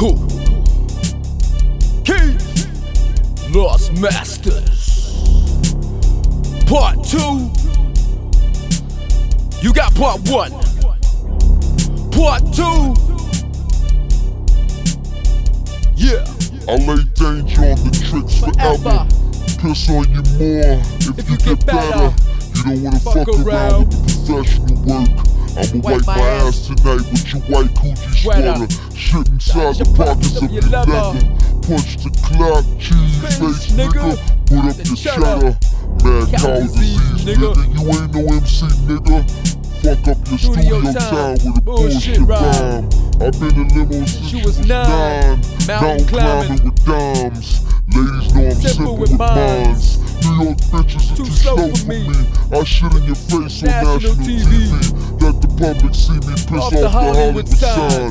Cool. Keith Lost Masters Part 2. You got Part 1. Part 2. Yeah. I lay danger on the tricks forever. Piss on you more if you get better. You don't wanna fuck around with the professional work. I'ma wipe my ass tonight with your white coochie sweater. Shit inside the pockets of your leather. Punch the clock, cheese face, nigga. Put up the cheddar. Mad cow disease, nigga. You ain't no MC, nigga. Fuck up your studio time with a bullshit rhyme. I've been in limo since she was 9. Mountain climbing with dimes. Ladies know I'm simple with mines. New York bitches are too slow for me. I shit in your face on national TV. Let the public see me piss off the Hollywood sign.